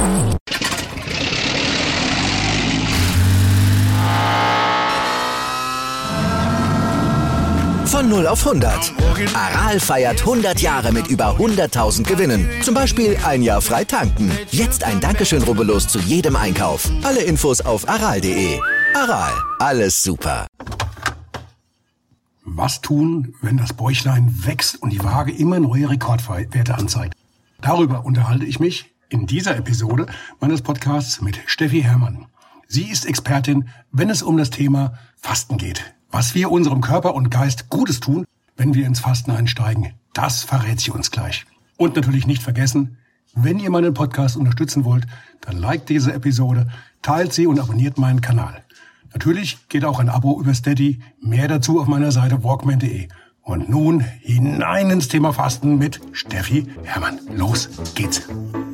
Von 0 auf 100. Aral feiert 100 Jahre mit über 100.000 Gewinnen. Zum Beispiel ein Jahr frei tanken. Jetzt ein Dankeschön, rubbellos zu jedem Einkauf. Alle Infos auf aral.de. Aral, alles super. Was tun, wenn das Bäuchlein wächst und die Waage immer neue Rekordwerte anzeigt? Darüber unterhalte ich mich in dieser Episode meines Podcasts mit Steffi Herrmann. Sie ist Expertin, wenn es um das Thema Fasten geht. Was wir unserem Körper und Geist Gutes tun, wenn wir ins Fasten einsteigen, das verrät sie uns gleich. Und natürlich nicht vergessen, wenn ihr meinen Podcast unterstützen wollt, dann liked diese Episode, teilt sie und abonniert meinen Kanal. Natürlich geht auch ein Abo über Steady, mehr dazu auf meiner Seite walkman.de. Und nun hinein ins Thema Fasten mit Steffi Herrmann. Los geht's!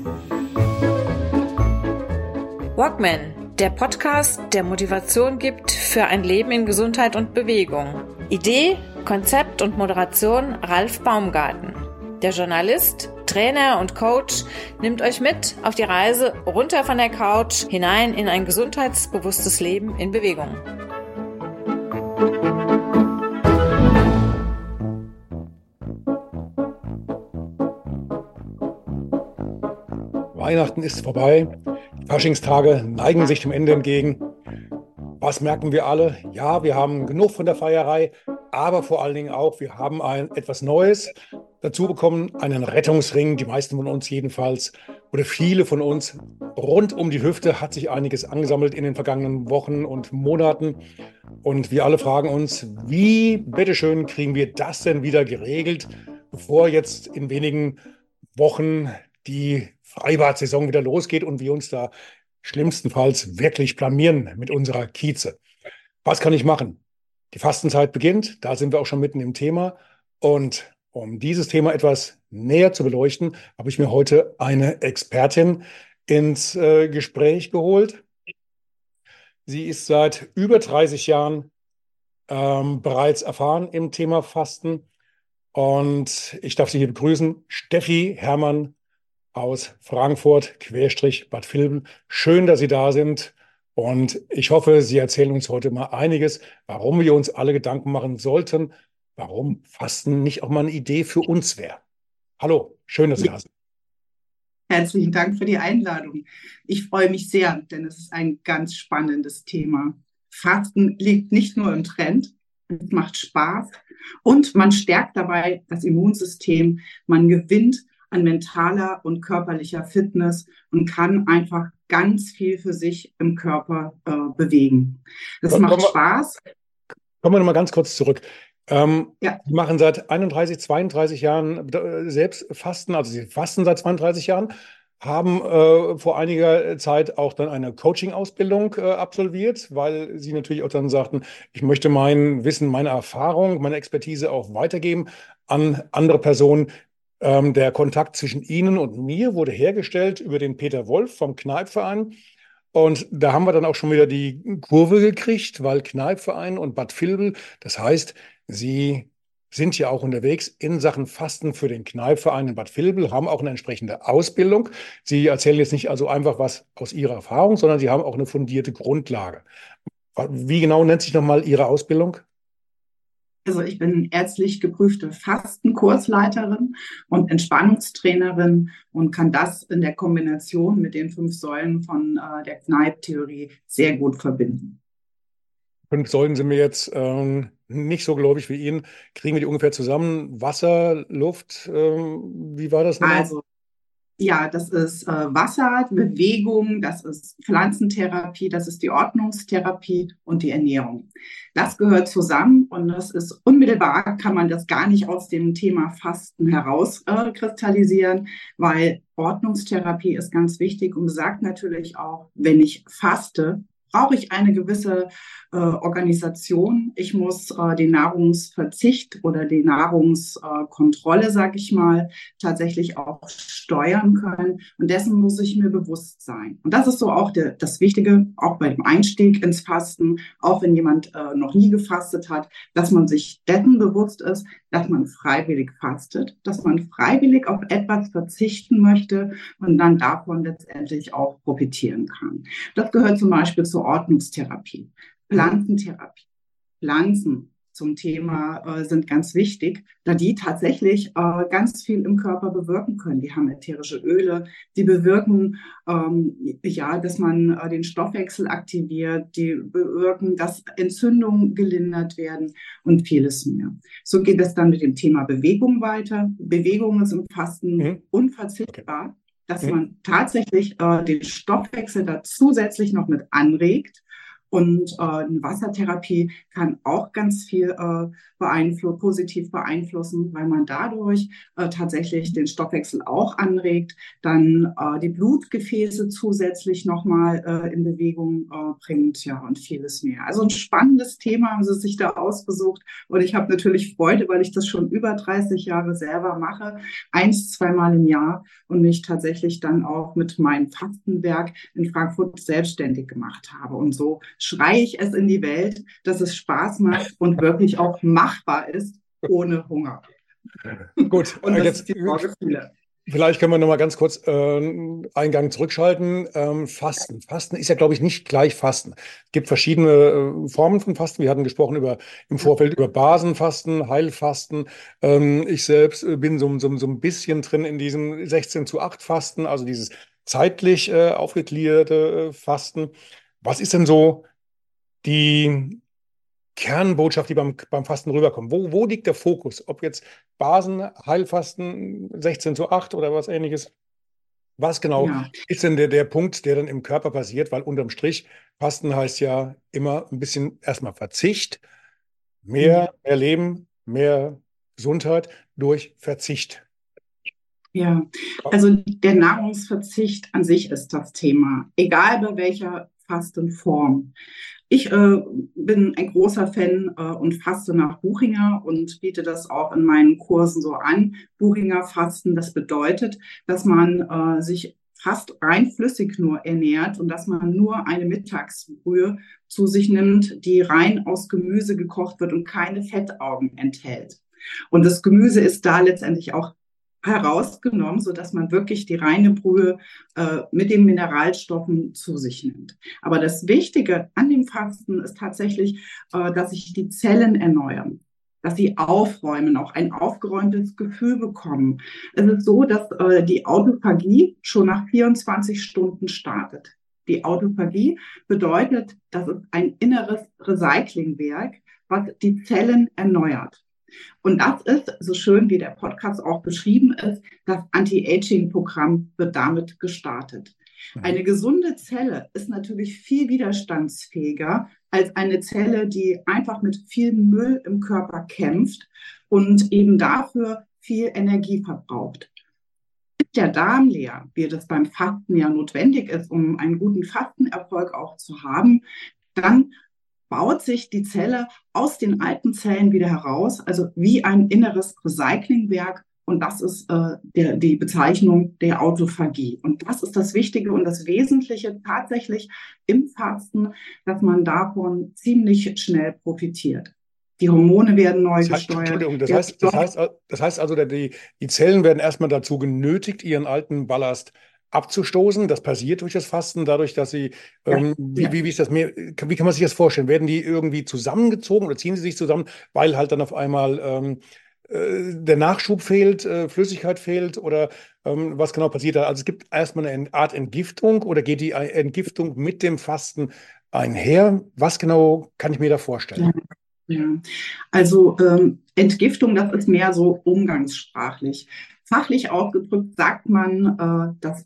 Walkman, der Podcast, der Motivation gibt für ein Leben in Gesundheit und Bewegung. Idee, Konzept und Moderation Ralf Baumgarten. Der Journalist, Trainer und Coach nimmt euch mit auf die Reise runter von der Couch hinein in ein gesundheitsbewusstes Leben in Bewegung. Weihnachten ist vorbei. Die Faschingstage neigen sich dem Ende entgegen. Was merken wir alle? Ja, wir haben genug von der Feierei, aber vor allen Dingen auch, wir haben etwas Neues dazu bekommen, einen Rettungsring, die meisten von uns jedenfalls, oder viele von uns. Rund um die Hüfte hat sich einiges angesammelt in den vergangenen Wochen und Monaten. Und wir alle fragen uns, wie, bitteschön, kriegen wir das denn wieder geregelt, bevor jetzt in wenigen Wochen die Freibad-Saison wieder losgeht und wir uns da schlimmstenfalls wirklich blamieren mit unserer Kieze. Was kann ich machen? Die Fastenzeit beginnt, da sind wir auch schon mitten im Thema. Und um dieses Thema etwas näher zu beleuchten, habe ich mir heute eine Expertin ins Gespräch geholt. Sie ist seit über 30 Jahren bereits erfahren im Thema Fasten. Und ich darf Sie hier begrüßen, Steffi Herrmann aus Frankfurt, Bad Vilbel. Schön, dass Sie da sind. Und ich hoffe, Sie erzählen uns heute mal einiges, warum wir uns alle Gedanken machen sollten, warum Fasten nicht auch mal eine Idee für uns wäre. Hallo, schön, dass Sie da sind. Herzlichen Dank für die Einladung. Ich freue mich sehr, denn es ist ein ganz spannendes Thema. Fasten liegt nicht nur im Trend, es macht Spaß und man stärkt dabei das Immunsystem, man gewinnt an mentaler und körperlicher Fitness und kann einfach ganz viel für sich im Körper bewegen. Das macht Spaß. Kommen wir noch mal ganz kurz zurück. Ja. Sie machen seit 31, 32 Jahren selbst Fasten, also Sie fasten seit 32 Jahren, haben vor einiger Zeit auch dann eine Coaching-Ausbildung absolviert, weil Sie natürlich auch dann sagten, ich möchte mein Wissen, meine Erfahrung, meine Expertise auch weitergeben an andere Personen. Der Kontakt zwischen Ihnen und mir wurde hergestellt über den Peter Wolf vom Kneippverein. Und da haben wir dann auch schon wieder die Kurve gekriegt, weil Kneippverein und Bad Vilbel, das heißt, Sie sind ja auch unterwegs in Sachen Fasten für den Kneippverein in Bad Vilbel, haben auch eine entsprechende Ausbildung. Sie erzählen jetzt nicht also einfach was aus Ihrer Erfahrung, sondern Sie haben auch eine fundierte Grundlage. Wie genau nennt sich nochmal Ihre Ausbildung? Also ich bin ärztlich geprüfte Fastenkursleiterin und Entspannungstrainerin und kann das in der Kombination mit den 5 Säulen von der Kneipp-Theorie sehr gut verbinden. 5 Säulen sind mir jetzt nicht so gläubig wie Ihnen. Kriegen wir die ungefähr zusammen? Wasser, Luft, wie war das nochmal? Also ja, das ist Wasser, Bewegung, das ist Pflanzentherapie, das ist die Ordnungstherapie und die Ernährung. Das gehört zusammen und das ist unmittelbar, kann man das gar nicht aus dem Thema Fasten herauskristallisieren, weil Ordnungstherapie ist ganz wichtig und besagt natürlich auch, wenn ich faste, brauche ich eine gewisse Organisation. Ich muss den Nahrungsverzicht oder die Nahrungskontrolle, sage ich mal, tatsächlich auch steuern können. Und dessen muss ich mir bewusst sein. Und das ist so auch das Wichtige, auch beim Einstieg ins Fasten, auch wenn jemand noch nie gefastet hat, dass man sich dessen bewusst ist, dass man freiwillig fastet, dass man freiwillig auf etwas verzichten möchte und dann davon letztendlich auch profitieren kann. Das gehört zum Beispiel zur Ordnungstherapie, Pflanzentherapie. Pflanzen zum Thema sind ganz wichtig, da die tatsächlich ganz viel im Körper bewirken können. Die haben ätherische Öle, die bewirken, dass man den Stoffwechsel aktiviert, die bewirken, dass Entzündungen gelindert werden und vieles mehr. So geht es dann mit dem Thema Bewegung weiter. Bewegung ist im Fasten unverzichtbar, dass man tatsächlich den Stoffwechsel da zusätzlich noch mit anregt. Und eine Wassertherapie kann auch ganz viel positiv beeinflussen, weil man dadurch tatsächlich den Stoffwechsel auch anregt, dann die Blutgefäße zusätzlich nochmal in Bewegung bringt, ja, und vieles mehr. Also ein spannendes Thema haben Sie sich da ausgesucht und ich habe natürlich Freude, weil ich das schon über 30 Jahre selber mache, 1-2 Mal im Jahr und mich tatsächlich dann auch mit meinem Fastenwerk in Frankfurt selbstständig gemacht habe. Und so schreie ich es in die Welt, dass es Spaß macht und wirklich auch machbar ist, ohne Hunger. Gut, und das jetzt ist die Vorgefühle. Vielleicht können wir noch mal ganz kurz einen Gang zurückschalten. Fasten. Fasten ist ja, glaube ich, nicht gleich Fasten. Es gibt verschiedene Formen von Fasten. Wir hatten gesprochen im Vorfeld über Basenfasten, Heilfasten. Ich selbst bin so ein bisschen drin in diesem 16:8 Fasten, also dieses zeitlich aufgegliederte Fasten. Was ist denn so die Kernbotschaft, die beim Fasten rüberkommt? Wo liegt der Fokus? Ob jetzt Basen, Heilfasten, 16:8 oder was Ähnliches? Was genau ist denn der Punkt, der dann im Körper passiert? Weil unterm Strich, Fasten heißt ja immer ein bisschen erstmal Verzicht, mehr Leben, mehr Gesundheit durch Verzicht. Ja, also der Nahrungsverzicht an sich ist das Thema, egal bei welcher Fastenform. Ich bin ein großer Fan und faste nach Buchinger und biete das auch in meinen Kursen so an. Buchinger Fasten, das bedeutet, dass man sich fast rein flüssig nur ernährt und dass man nur eine Mittagsbrühe zu sich nimmt, die rein aus Gemüse gekocht wird und keine Fettaugen enthält. Und das Gemüse ist da letztendlich auch herausgenommen, sodass man wirklich die reine Brühe mit den Mineralstoffen zu sich nimmt. Aber das Wichtige an dem Fasten ist tatsächlich, dass sich die Zellen erneuern, dass sie aufräumen, auch ein aufgeräumtes Gefühl bekommen. Es ist so, dass die Autophagie schon nach 24 Stunden startet. Die Autophagie bedeutet, das ist ein inneres Recyclingwerk, was die Zellen erneuert. Und das ist, so schön wie der Podcast auch beschrieben ist, das Anti-Aging-Programm wird damit gestartet. Eine gesunde Zelle ist natürlich viel widerstandsfähiger als eine Zelle, die einfach mit viel Müll im Körper kämpft und eben dafür viel Energie verbraucht. Ist der Darm leer, wie das beim Fasten ja notwendig ist, um einen guten Fastenerfolg auch zu haben, dann baut sich die Zelle aus den alten Zellen wieder heraus, also wie ein inneres Recyclingwerk. Und das ist die Bezeichnung der Autophagie. Und das ist das Wichtige und das Wesentliche tatsächlich im Fasten, dass man davon ziemlich schnell profitiert. Die Hormone werden neu gesteuert. Entschuldigung, das heißt also, die Zellen werden erstmal dazu genötigt, ihren alten Ballast abzustoßen. Das passiert durch das Fasten, dadurch, dass sie, wie kann man sich das vorstellen? Werden die irgendwie zusammengezogen oder ziehen sie sich zusammen, weil halt dann auf einmal der Nachschub fehlt, Flüssigkeit fehlt oder was genau passiert da? Also es gibt erstmal eine Art Entgiftung oder geht die Entgiftung mit dem Fasten einher? Was genau kann ich mir da vorstellen? Ja, also Entgiftung, das ist mehr so umgangssprachlich. Fachlich ausgedrückt sagt man, dass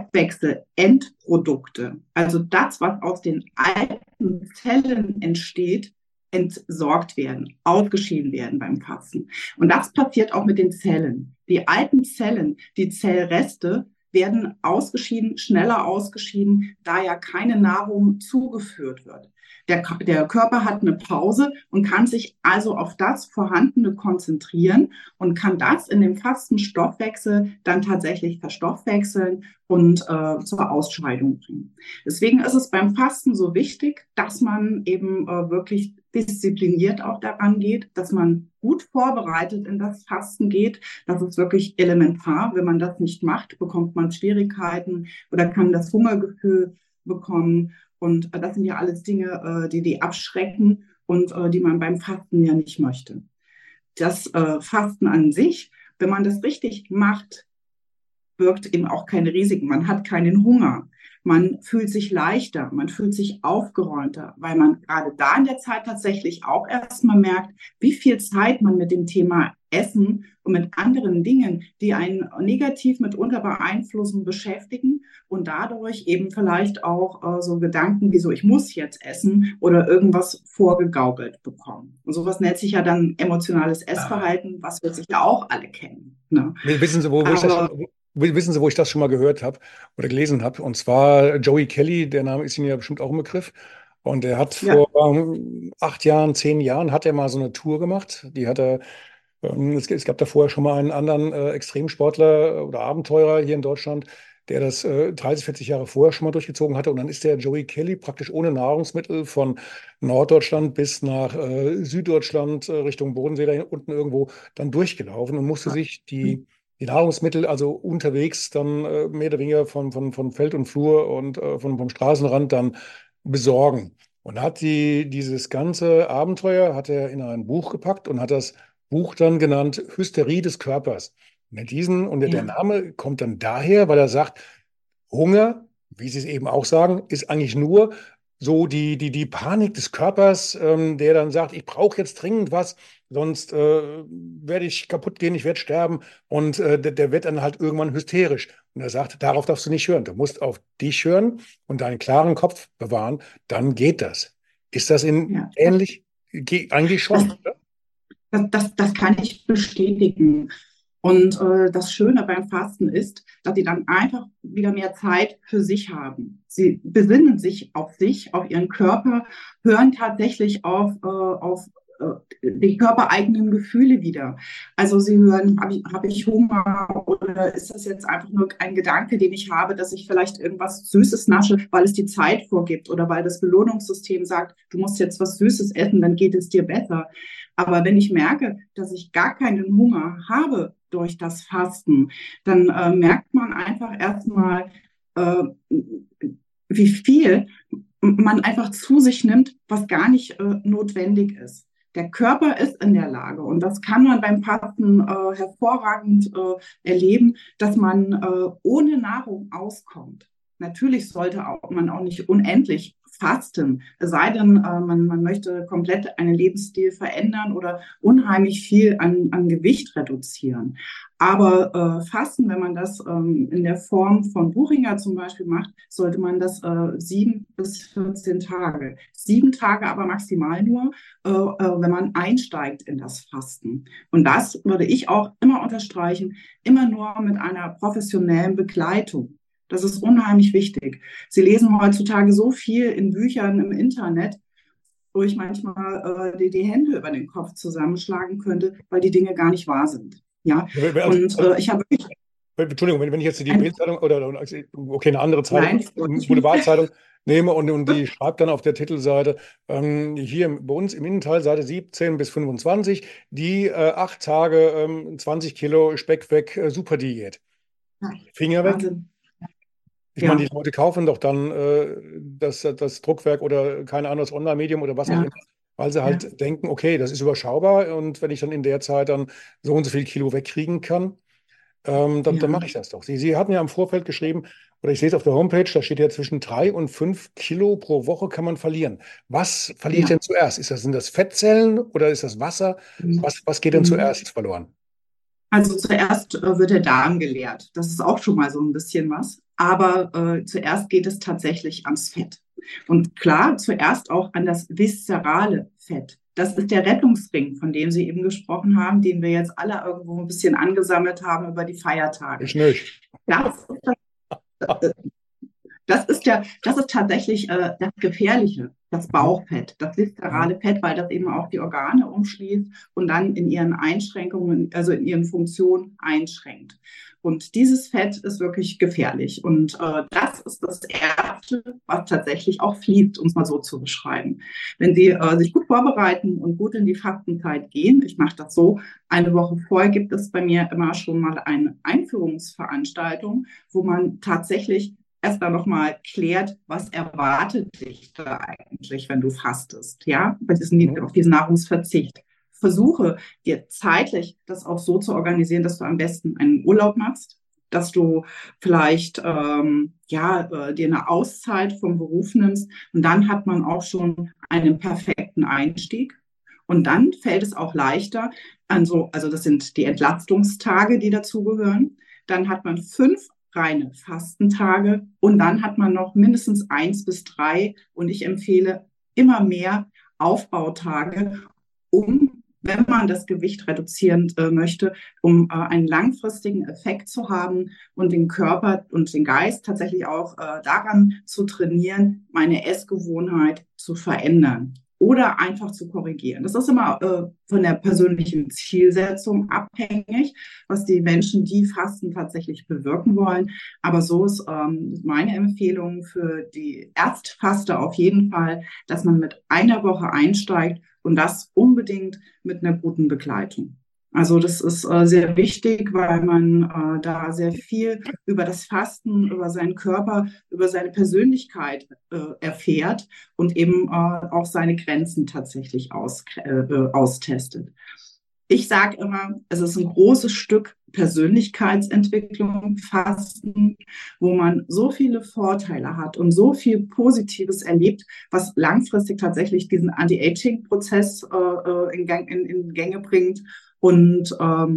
Stoffwechselendprodukte, also das, was aus den alten Zellen entsteht, entsorgt werden, ausgeschieden werden beim Fasten. Und das passiert auch mit den Zellen. Die alten Zellen, die Zellreste, werden ausgeschieden, schneller ausgeschieden, da ja keine Nahrung zugeführt wird. Der Körper hat eine Pause und kann sich also auf das Vorhandene konzentrieren und kann das in dem Fastenstoffwechsel dann tatsächlich verstoffwechseln und zur Ausscheidung bringen. Deswegen ist es beim Fasten so wichtig, dass man eben wirklich diszipliniert auch daran geht, dass man gut vorbereitet in das Fasten geht. Das ist wirklich elementar. Wenn man das nicht macht, bekommt man Schwierigkeiten oder kann das Hungergefühl bekommen. Und das sind ja alles Dinge, die abschrecken und die man beim Fasten ja nicht möchte. Das Fasten an sich, wenn man das richtig macht, birgt eben auch keine Risiken. Man hat keinen Hunger. Man fühlt sich leichter, man fühlt sich aufgeräumter, weil man gerade da in der Zeit tatsächlich auch erstmal merkt, wie viel Zeit man mit dem Thema Essen und mit anderen Dingen, die einen negativ mitunter beeinflussen, beschäftigen und dadurch eben vielleicht auch so Gedanken wie so, ich muss jetzt essen oder irgendwas vorgegaukelt bekommen. Und sowas nennt sich ja dann emotionales Essverhalten, was wir sicher auch alle kennen. Ne? Wissen Sie, wo ich das schon mal gehört habe oder gelesen habe? Und zwar Joey Kelly, der Name ist Ihnen ja bestimmt auch ein Begriff. Und er hat Ja. vor 8 Jahren, 10 Jahren, hat er mal so eine Tour gemacht. Es gab da vorher schon mal einen anderen Extremsportler oder Abenteurer hier in Deutschland, der das 30, 40 Jahre vorher schon mal durchgezogen hatte. Und dann ist der Joey Kelly praktisch ohne Nahrungsmittel von Norddeutschland bis nach Süddeutschland, Richtung Bodensee, da unten irgendwo, dann durchgelaufen und musste sich die Nahrungsmittel also unterwegs dann mehr oder weniger von Feld und Flur und vom Straßenrand dann besorgen. Und hat dieses ganze Abenteuer hat er in ein Buch gepackt und hat das Buch dann genannt Hysterie des Körpers. Der Name kommt dann daher, weil er sagt, Hunger, wie Sie es eben auch sagen, ist eigentlich nur so die Panik des Körpers, der dann sagt, ich brauche jetzt dringend was, sonst werde ich kaputt gehen, ich werde sterben. Und der wird dann halt irgendwann hysterisch. Und er sagt, darauf darfst du nicht hören. Du musst auf dich hören und deinen klaren Kopf bewahren, dann geht das. Ist das ähnlich? Eigentlich schon, oder? Das kann ich bestätigen. Und das Schöne beim Fasten ist, dass sie dann einfach wieder mehr Zeit für sich haben. Sie besinnen sich, auf ihren Körper, hören tatsächlich auf die körpereigenen Gefühle wieder. Also sie hören, hab ich Hunger oder ist das jetzt einfach nur ein Gedanke, den ich habe, dass ich vielleicht irgendwas Süßes nasche, weil es die Zeit vorgibt oder weil das Belohnungssystem sagt, du musst jetzt was Süßes essen, dann geht es dir besser. Aber wenn ich merke, dass ich gar keinen Hunger habe durch das Fasten, dann merkt man einfach erstmal, wie viel man einfach zu sich nimmt, was gar nicht notwendig ist. Der Körper ist in der Lage, und das kann man beim Fasten hervorragend erleben, dass man ohne Nahrung auskommt. Natürlich sollte man auch nicht unendlich fasten, es sei denn, man möchte komplett einen Lebensstil verändern oder unheimlich viel an Gewicht reduzieren. Aber Fasten, wenn man das in der Form von Buchinger zum Beispiel macht, sollte man das 7 bis 14 Tage. 7 Tage aber maximal nur, wenn man einsteigt in das Fasten. Und das würde ich auch immer unterstreichen, immer nur mit einer professionellen Begleitung. Das ist unheimlich wichtig. Sie lesen heutzutage so viel in Büchern im Internet, wo ich manchmal die Hände über den Kopf zusammenschlagen könnte, weil die Dinge gar nicht wahr sind. Ja, und ich habe wirklich. Entschuldigung, wenn ich jetzt die Bildzeitung oder eine andere Zeitung, Boulevardzeitung nehme und die schreibt dann auf der Titelseite, hier bei uns im Innenteil, Seite 17 bis 25, die 8 Tage 20 Kilo Speck weg, Superdiät. Finger weg. Wahnsinn. Ich meine, die Leute kaufen doch dann das Druckwerk oder keine Ahnung, das Online-Medium oder was auch immer, weil sie halt denken, okay, das ist überschaubar und wenn ich dann in der Zeit dann so und so viel Kilo wegkriegen kann, dann mache ich das doch. Sie hatten ja im Vorfeld geschrieben, oder ich sehe es auf der Homepage, da steht ja zwischen 3 und 5 Kilo pro Woche kann man verlieren. Was verliere ich denn zuerst? Sind das Fettzellen oder ist das Wasser? Was geht denn zuerst verloren? Also zuerst wird der Darm geleert. Das ist auch schon mal so ein bisschen was. Aber zuerst geht es tatsächlich ans Fett. Und klar, zuerst auch an das viszerale Fett. Das ist der Rettungsring, von dem Sie eben gesprochen haben, den wir jetzt alle irgendwo ein bisschen angesammelt haben über die Feiertage. Ich nicht. Das das ist tatsächlich das Gefährliche, das Bauchfett, das viszerale Fett, weil das eben auch die Organe umschließt und dann in ihren Einschränkungen, also in ihren Funktionen einschränkt. Und dieses Fett ist wirklich gefährlich. Und das ist das Erste, was tatsächlich auch fließt, um es mal so zu beschreiben. Wenn Sie sich gut vorbereiten und gut in die Fastenzeit gehen, ich mache das so, eine Woche vorher gibt es bei mir immer schon mal eine Einführungsveranstaltung, wo man tatsächlich erst dann nochmal klärt, was erwartet dich da eigentlich, wenn du fastest, ja, auf diesen Nahrungsverzicht. Versuche dir zeitlich das auch so zu organisieren, dass du am besten einen Urlaub machst, dass du vielleicht dir eine Auszeit vom Beruf nimmst und dann hat man auch schon einen perfekten Einstieg. Und dann fällt es auch leichter, also das sind die Entlastungstage, die dazugehören. Dann hat man 5 reine Fastentage und dann hat man noch mindestens 1 bis 3 und ich empfehle immer mehr Aufbautage, wenn man das Gewicht reduzieren möchte, um einen langfristigen Effekt zu haben und den Körper und den Geist tatsächlich auch daran zu trainieren, meine Essgewohnheit zu verändern oder einfach zu korrigieren. Das ist immer von der persönlichen Zielsetzung abhängig, was die Menschen, die fasten, tatsächlich bewirken wollen. Aber so ist meine Empfehlung für die Erstfaster auf jeden Fall, dass man mit einer Woche einsteigt und das unbedingt mit einer guten Begleitung. Also das ist sehr wichtig, weil man da sehr viel über das Fasten, über seinen Körper, über seine Persönlichkeit erfährt und eben auch seine Grenzen tatsächlich austestet. Ich sage immer, es ist ein großes Stück Persönlichkeitsentwicklung, Fasten, wo man so viele Vorteile hat und so viel Positives erlebt, was langfristig tatsächlich diesen Anti-Aging-Prozess in Gänge bringt und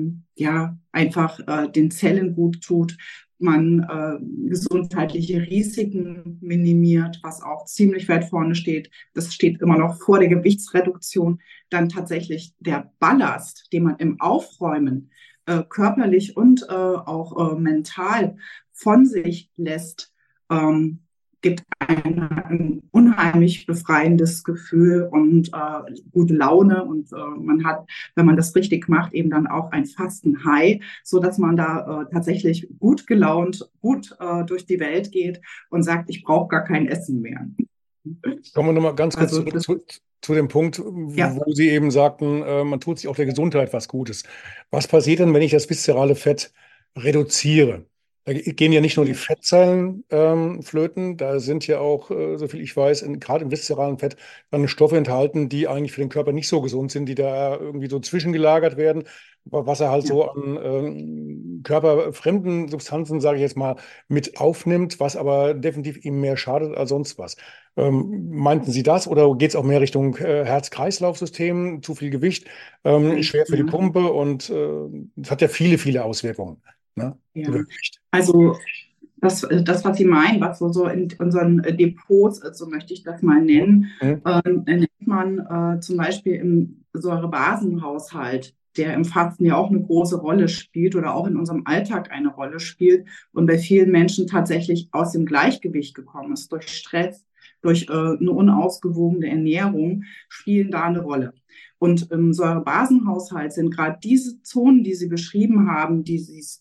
einfach den Zellen gut tut. Man gesundheitliche Risiken minimiert, was auch ziemlich weit vorne steht. Das steht immer noch vor der Gewichtsreduktion. Dann tatsächlich der Ballast, den man im Aufräumen körperlich und auch mental von sich lässt, gibt ein unheimlich befreiendes Gefühl und gute Laune und man hat, wenn man das richtig macht, eben dann auch ein Fasten-High, so dass man da tatsächlich gut gelaunt, gut durch die Welt geht und sagt, ich brauche gar kein Essen mehr. Kommen wir nochmal ganz kurz zu dem Punkt, wo Sie eben sagten, man tut sich auch der Gesundheit was Gutes. Was passiert denn, wenn ich das viszerale Fett reduziere? Da gehen ja nicht nur die Fettzellen flöten, da sind ja auch, soviel ich weiß, gerade im viszeralen Fett dann Stoffe enthalten, die eigentlich für den Körper nicht so gesund sind, die da irgendwie so zwischengelagert werden, was er halt so an körperfremden Substanzen, sage ich jetzt mal, mit aufnimmt, was aber definitiv ihm mehr schadet als sonst was. Meinten Sie das oder geht es auch mehr Richtung Herz-Kreislauf-System, zu viel Gewicht, schwer für die Pumpe und es hat ja viele, viele Auswirkungen. Ne? Ja. Also das, was Sie meinen, was so in unseren Depots ist, so möchte ich das mal nennen, nennt man zum Beispiel im Säurebasenhaushalt, der im Fasten ja auch eine große Rolle spielt oder auch in unserem Alltag eine Rolle spielt und bei vielen Menschen tatsächlich aus dem Gleichgewicht gekommen ist, durch Stress, durch eine unausgewogene Ernährung, spielen da eine Rolle. Und im Säurebasenhaushalt sind gerade diese Zonen, die Sie beschrieben haben, dieses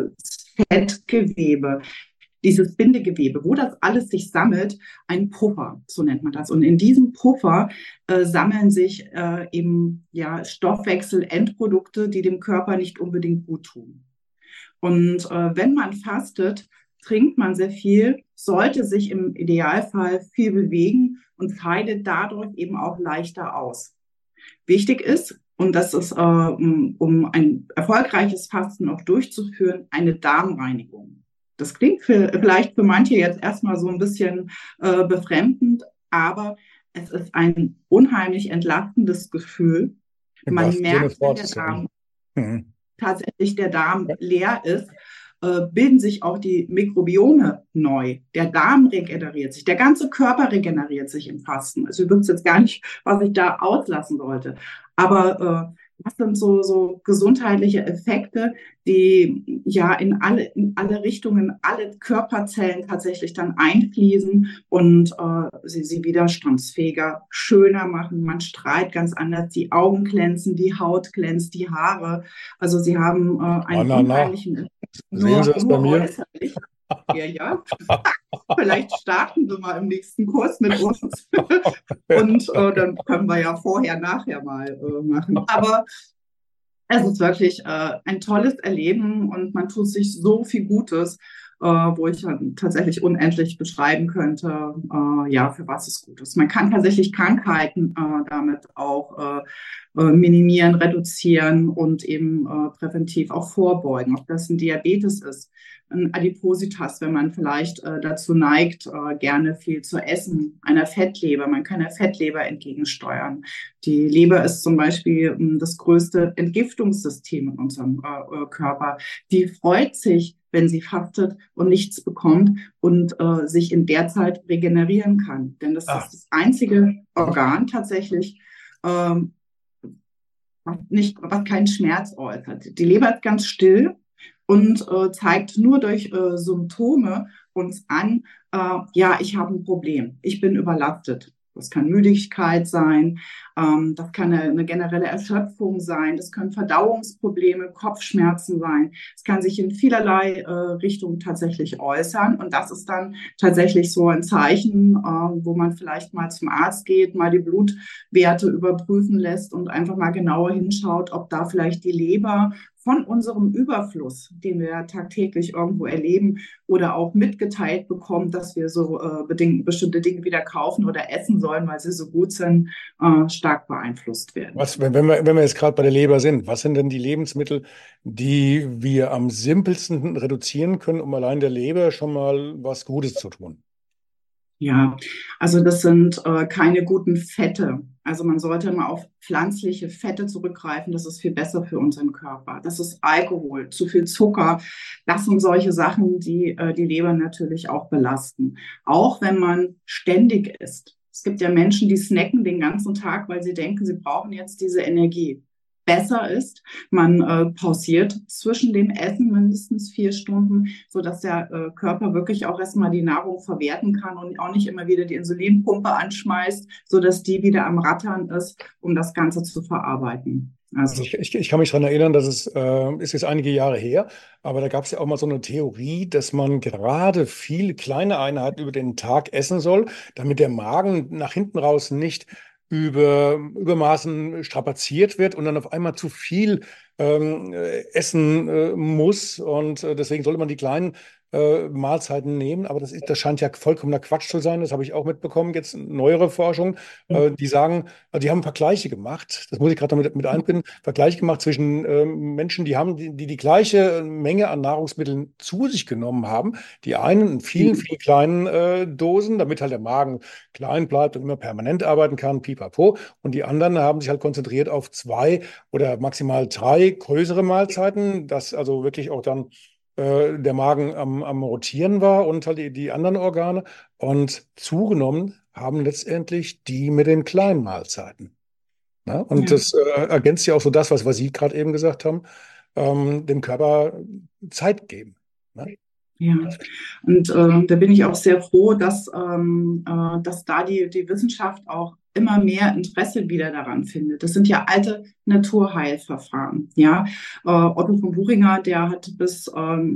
Fettgewebe, dieses Bindegewebe, wo das alles sich sammelt, ein Puffer, so nennt man das. Und in diesem Puffer sammeln sich Stoffwechselendprodukte, die dem Körper nicht unbedingt gut tun. Und wenn man fastet, trinkt man sehr viel, sollte sich im Idealfall viel bewegen und scheidet dadurch eben auch leichter aus. Wichtig ist, und das ist, um ein erfolgreiches Fasten auch durchzuführen, eine Darmreinigung. Das klingt vielleicht für manche jetzt erstmal so ein bisschen befremdend, aber es ist ein unheimlich entlastendes Gefühl. Man merkt, wenn der Darm leer ist, bilden sich auch die Mikrobiome neu. Der Darm regeneriert sich, der ganze Körper regeneriert sich im Fasten. Also ich wüsste jetzt gar nicht, was ich da auslassen sollte. Aber Was sind so gesundheitliche Effekte, die ja in alle Richtungen, alle Körperzellen tatsächlich dann einfließen und sie widerstandsfähiger, schöner machen. Man strahlt ganz anders, die Augen glänzen, die Haut glänzt, die Haare. Also sie haben einen unheimlichen Effekt, Sehen Sie das bei nur mir? äußerlich. Ja, ja. Vielleicht starten Sie mal im nächsten Kurs mit uns. Und dann können wir ja vorher, nachher mal machen. Aber es ist wirklich ein tolles Erleben und man tut sich so viel Gutes, wo ich tatsächlich unendlich beschreiben könnte, ja, für was es gut ist. Man kann tatsächlich Krankheiten damit auch minimieren, reduzieren und eben präventiv auch vorbeugen. Ob das ein Diabetes ist, ein Adipositas, wenn man vielleicht dazu neigt, gerne viel zu essen, einer Fettleber. Man kann der Fettleber entgegensteuern. Die Leber ist zum Beispiel das größte Entgiftungssystem in unserem Körper. Die freut sich, wenn sie fastet und nichts bekommt und sich in der Zeit regenerieren kann. Denn das ist das einzige Organ tatsächlich, was keinen Schmerz äußert. Die Leber ist ganz still und zeigt nur durch Symptome uns an, ja, ich habe ein Problem, ich bin überlastet. Das kann Müdigkeit sein, das kann eine generelle Erschöpfung sein, das können Verdauungsprobleme, Kopfschmerzen sein. Es kann sich in vielerlei Richtungen tatsächlich äußern. Und das ist dann tatsächlich so ein Zeichen, wo man vielleicht mal zum Arzt geht, mal die Blutwerte überprüfen lässt und einfach mal genauer hinschaut, ob da vielleicht die Leber von unserem Überfluss, den wir tagtäglich irgendwo erleben oder auch mitgeteilt bekommen, dass wir so bestimmte Dinge wieder kaufen oder essen sollen, weil sie so gut sind, stark beeinflusst werden. Wenn wir jetzt gerade bei der Leber sind, was sind denn die Lebensmittel, die wir am simpelsten reduzieren können, um allein der Leber schon mal was Gutes zu tun? Ja, also das sind keine guten Fette. Also man sollte immer auf pflanzliche Fette zurückgreifen. Das ist viel besser für unseren Körper. Das ist Alkohol, zu viel Zucker. Das sind solche Sachen, die die Leber natürlich auch belasten. Auch wenn man ständig isst. Es gibt ja Menschen, die snacken den ganzen Tag, weil sie denken, sie brauchen jetzt diese Energie. Besser ist, man pausiert zwischen dem Essen mindestens 4 Stunden, sodass der Körper wirklich auch erstmal die Nahrung verwerten kann und auch nicht immer wieder die Insulinpumpe anschmeißt, sodass die wieder am Rattern ist, um das Ganze zu verarbeiten. Also ich kann mich daran erinnern, dass ist jetzt einige Jahre her, aber da gab es ja auch mal so eine Theorie, dass man gerade viele kleine Einheiten über den Tag essen soll, damit der Magen nach hinten raus nicht übermaßen strapaziert wird und dann auf einmal zu viel essen muss. Und deswegen sollte man die kleinen Mahlzeiten nehmen. Aber das scheint ja vollkommener Quatsch zu sein. Das habe ich auch mitbekommen, jetzt neuere Forschung. Die sagen, die haben Vergleiche gemacht. Das muss ich gerade damit mit einbinden. Vergleiche gemacht zwischen Menschen, die gleiche Menge an Nahrungsmitteln zu sich genommen haben. Die einen in vielen, vielen kleinen Dosen, damit halt der Magen klein bleibt und immer permanent arbeiten kann, pipapo. Und die anderen haben sich halt konzentriert auf 2 oder maximal 3 größere Mahlzeiten, dass also wirklich auch dann der Magen am Rotieren war und halt die anderen Organe. Und zugenommen haben letztendlich die mit den kleinen Mahlzeiten. Na? Und das ergänzt ja auch so das, was Sie gerade eben gesagt haben, dem Körper Zeit geben. Ne? Ja, und da bin ich auch sehr froh, dass da die Wissenschaft auch immer mehr Interesse wieder daran findet. Das sind ja alte Naturheilverfahren. Ja, Otto von Buchinger, der hat bis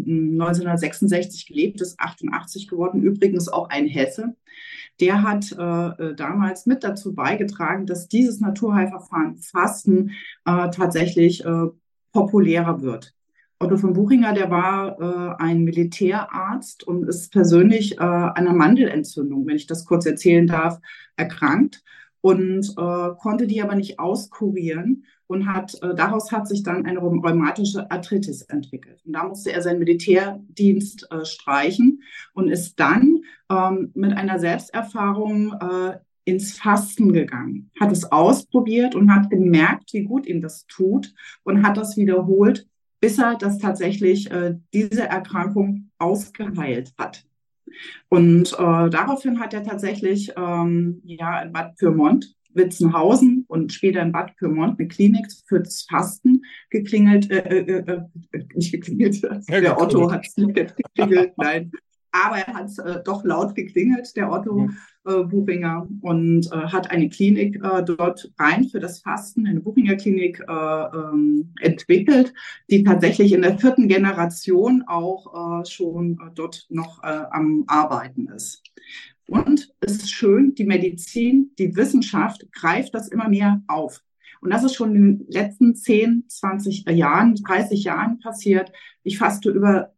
1966 gelebt, ist 88 geworden, übrigens auch ein Hesse. Der hat damals mit dazu beigetragen, dass dieses Naturheilverfahren Fasten tatsächlich populärer wird. Otto von Buchinger, der war ein Militärarzt und ist persönlich an einer Mandelentzündung, wenn ich das kurz erzählen darf, erkrankt und konnte die aber nicht auskurieren und daraus hat sich dann eine rheumatische Arthritis entwickelt. Und da musste er seinen Militärdienst streichen und ist dann mit einer Selbsterfahrung ins Fasten gegangen, hat es ausprobiert und hat gemerkt, wie gut ihm das tut und hat das wiederholt, bis er das tatsächlich diese Erkrankung ausgeheilt hat. Und daraufhin hat er tatsächlich in Bad Pyrmont Witzenhausen und später in Bad Pyrmont eine Klinik für das Fasten geklingelt, nicht geklingelt, der Otto hat es nicht geklingelt, nein. Aber er hat doch laut geklingelt, der Otto Buchinger, und hat eine Klinik dort rein für das Fasten, eine Buchinger Klinik entwickelt, die tatsächlich in der 4. Generation auch schon dort noch am Arbeiten ist. Und es ist schön, die Medizin, die Wissenschaft greift das immer mehr auf. Und das ist schon in den letzten 10, 20 Jahren, 30 Jahren passiert. Ich faste über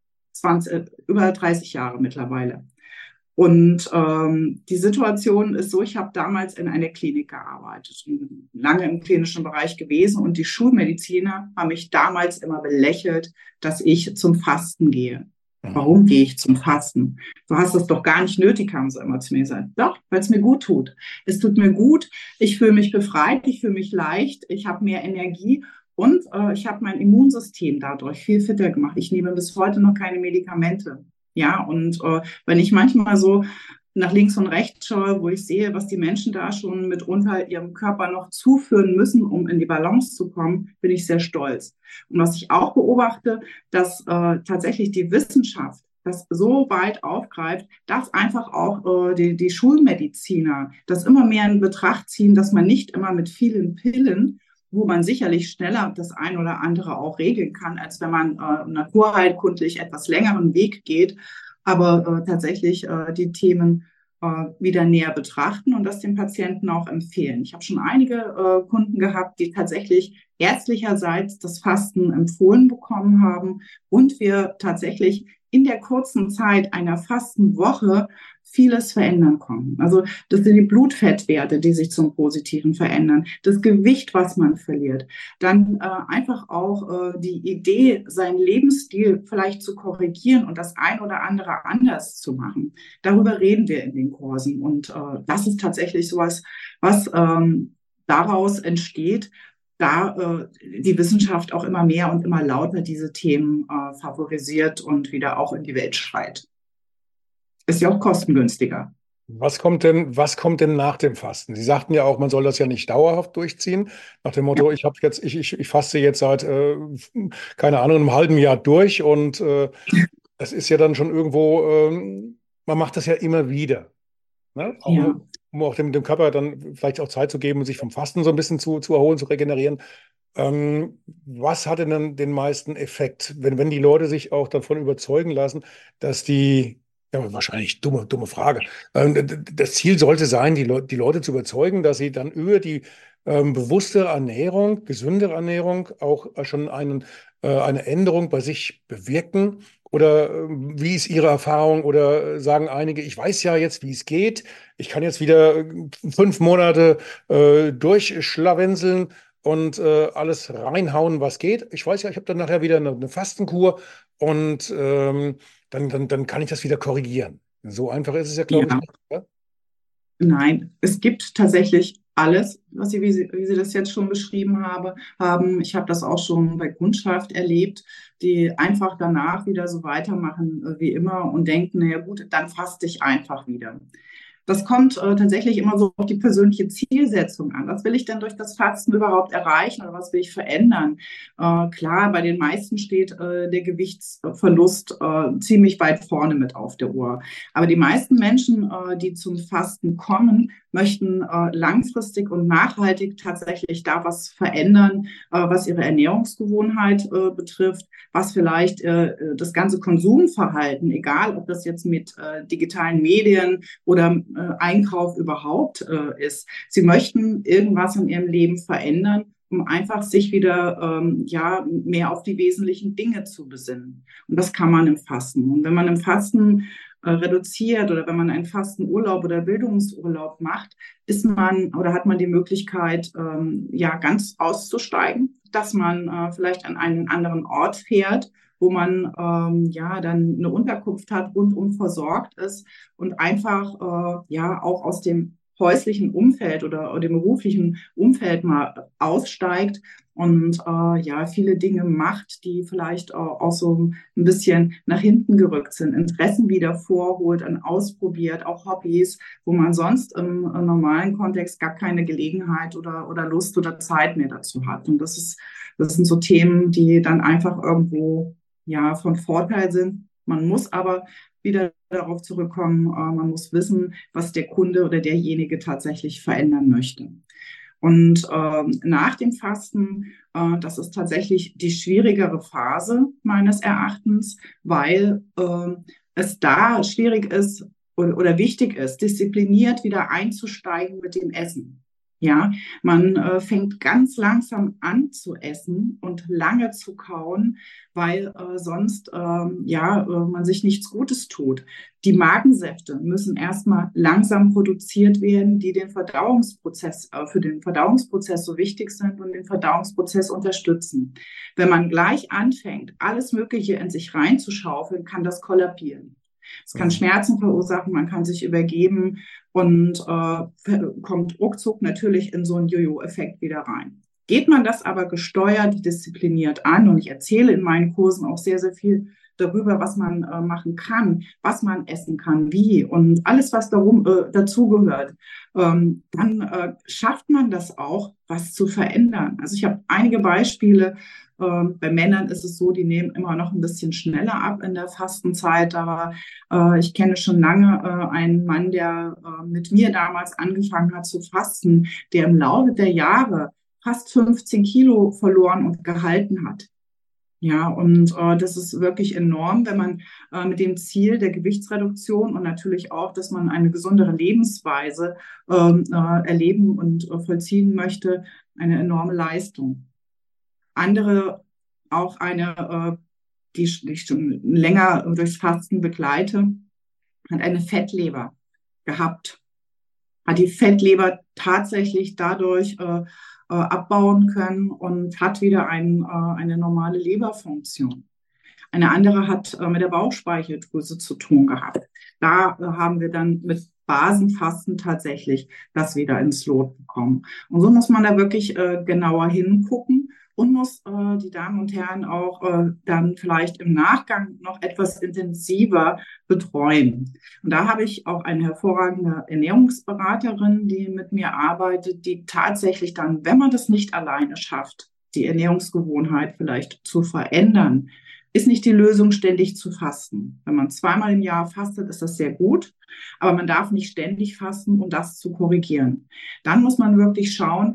30 Jahre mittlerweile. Und die Situation ist so, ich habe damals in einer Klinik gearbeitet, lange im klinischen Bereich gewesen, und die Schulmediziner haben mich damals immer belächelt, dass ich zum Fasten gehe. Warum gehe ich zum Fasten? Du hast das doch gar nicht nötig, haben sie immer zu mir gesagt. Doch, weil es mir gut tut. Es tut mir gut, ich fühle mich befreit, ich fühle mich leicht, ich habe mehr Energie und ich habe mein Immunsystem dadurch viel fitter gemacht. Ich nehme bis heute noch keine Medikamente. Ja, und wenn ich manchmal so nach links und rechts schaue, wo ich sehe, was die Menschen da schon mitunter ihrem Körper noch zuführen müssen, um in die Balance zu kommen, bin ich sehr stolz. Und was ich auch beobachte, dass tatsächlich die Wissenschaft das so weit aufgreift, dass einfach auch die Schulmediziner das immer mehr in Betracht ziehen, dass man nicht immer mit vielen Pillen, wo man sicherlich schneller das ein oder andere auch regeln kann, als wenn man naturheilkundlich etwas längeren Weg geht, aber tatsächlich die Themen wieder näher betrachten und das den Patienten auch empfehlen. Ich habe schon einige Kunden gehabt, die tatsächlich ärztlicherseits das Fasten empfohlen bekommen haben und wir tatsächlich in der kurzen Zeit einer Fastenwoche vieles verändern konnten. Also das sind die Blutfettwerte, die sich zum Positiven verändern, das Gewicht, was man verliert, dann einfach auch die Idee, seinen Lebensstil vielleicht zu korrigieren und das ein oder andere anders zu machen. Darüber reden wir in den Kursen und das ist tatsächlich sowas, was daraus entsteht, da die Wissenschaft auch immer mehr und immer lauter diese Themen favorisiert und wieder auch in die Welt schreit. Ist ja auch kostengünstiger. Was kommt denn nach dem Fasten? Sie sagten ja auch, man soll das ja nicht dauerhaft durchziehen. Nach dem Motto, ich faste jetzt seit, keine Ahnung, einem halben Jahr durch und das ist ja dann schon irgendwo, man macht das ja immer wieder. Ne? Ja. Um auch dem Körper dann vielleicht auch Zeit zu geben, sich vom Fasten so ein bisschen zu erholen, zu regenerieren. Was hat denn dann den meisten Effekt, wenn die Leute sich auch davon überzeugen lassen, dass ja, wahrscheinlich dumme Frage. Das Ziel sollte sein, die Leute zu überzeugen, dass sie dann über die bewusste Ernährung, gesunde Ernährung auch schon eine Änderung bei sich bewirken. Oder wie ist Ihre Erfahrung? Oder sagen einige, ich weiß ja jetzt, wie es geht. Ich kann jetzt wieder 5 Monate durchschlawenzeln und alles reinhauen, was geht. Ich weiß ja, ich habe dann nachher wieder eine Fastenkur und dann kann ich das wieder korrigieren. So einfach ist es ja, glaube ich, nicht. Ja? Nein, es gibt tatsächlich alles, wie Sie das jetzt schon beschrieben haben. Ich habe das auch schon bei Kundschaft erlebt, die einfach danach wieder so weitermachen wie immer und denken, naja gut, dann faste ich einfach wieder. Das kommt tatsächlich immer so auf die persönliche Zielsetzung an. Was will ich denn durch das Fasten überhaupt erreichen oder was will ich verändern? Klar, bei den meisten steht der Gewichtsverlust ziemlich weit vorne mit auf der Uhr. Aber die meisten Menschen, die zum Fasten kommen, möchten langfristig und nachhaltig tatsächlich da was verändern, was ihre Ernährungsgewohnheit betrifft, was vielleicht das ganze Konsumverhalten, egal ob das jetzt mit digitalen Medien oder Einkauf überhaupt ist. Sie möchten irgendwas in ihrem Leben verändern, um einfach sich wieder mehr auf die wesentlichen Dinge zu besinnen. Und das kann man im Fasten. Und wenn man im Fasten reduziert oder wenn man einen Fastenurlaub oder Bildungsurlaub macht, hat man die Möglichkeit, ganz auszusteigen, dass man vielleicht an einen anderen Ort fährt, wo man dann eine Unterkunft hat, rundum versorgt ist und einfach auch aus dem häuslichen Umfeld oder dem beruflichen Umfeld mal aussteigt und ja, viele Dinge macht, die vielleicht auch so ein bisschen nach hinten gerückt sind, Interessen wieder vorholt und ausprobiert, auch Hobbys, wo man sonst im normalen Kontext gar keine Gelegenheit oder Lust oder Zeit mehr dazu hat. Und das sind so Themen, die dann einfach irgendwo ja von Vorteil sind. Man muss aber wieder darauf zurückkommen, man muss wissen, was der Kunde oder derjenige tatsächlich verändern möchte. Und nach dem Fasten, das ist tatsächlich die schwierigere Phase meines Erachtens, weil es da schwierig ist oder wichtig ist, diszipliniert wieder einzusteigen mit dem Essen. Ja, man fängt ganz langsam an zu essen und lange zu kauen, weil sonst man sich nichts Gutes tut. Die Magensäfte müssen erstmal langsam produziert werden, die den Verdauungsprozess für den Verdauungsprozess so wichtig sind und den Verdauungsprozess unterstützen. Wenn man gleich anfängt, alles Mögliche in sich reinzuschaufeln, kann das kollabieren. Es kann Schmerzen verursachen, man kann sich übergeben und kommt ruckzuck natürlich in so einen Jojo-Effekt wieder rein. Geht man das aber gesteuert, diszipliniert an, und ich erzähle in meinen Kursen auch sehr, sehr viel darüber, was man machen kann, was man essen kann, wie und alles, was dazugehört, dann schafft man das auch, was zu verändern. Also ich habe einige Beispiele. Bei Männern ist es so, die nehmen immer noch ein bisschen schneller ab in der Fastenzeit, aber ich kenne schon lange einen Mann, der mit mir damals angefangen hat zu fasten, der im Laufe der Jahre fast 15 Kilo verloren und gehalten hat. Ja, und das ist wirklich enorm, wenn man mit dem Ziel der Gewichtsreduktion und natürlich auch, dass man eine gesundere Lebensweise erleben und vollziehen möchte, eine enorme Leistung. Andere, auch die ich schon länger durchs Fasten begleite, hat eine Fettleber gehabt, hat die Fettleber tatsächlich dadurch abbauen können und hat wieder eine normale Leberfunktion. Eine andere hat mit der Bauchspeicheldrüse zu tun gehabt. Da haben wir dann mit Basenfasten tatsächlich das wieder ins Lot bekommen. Und so muss man da wirklich genauer hingucken und muss die Damen und Herren auch dann vielleicht im Nachgang noch etwas intensiver betreuen. Und da habe ich auch eine hervorragende Ernährungsberaterin, die mit mir arbeitet, die tatsächlich dann, wenn man das nicht alleine schafft, die Ernährungsgewohnheit vielleicht zu verändern, ist nicht die Lösung, ständig zu fasten. Wenn man 2-mal im Jahr fastet, ist das sehr gut, aber man darf nicht ständig fasten, um das zu korrigieren. Dann muss man wirklich schauen,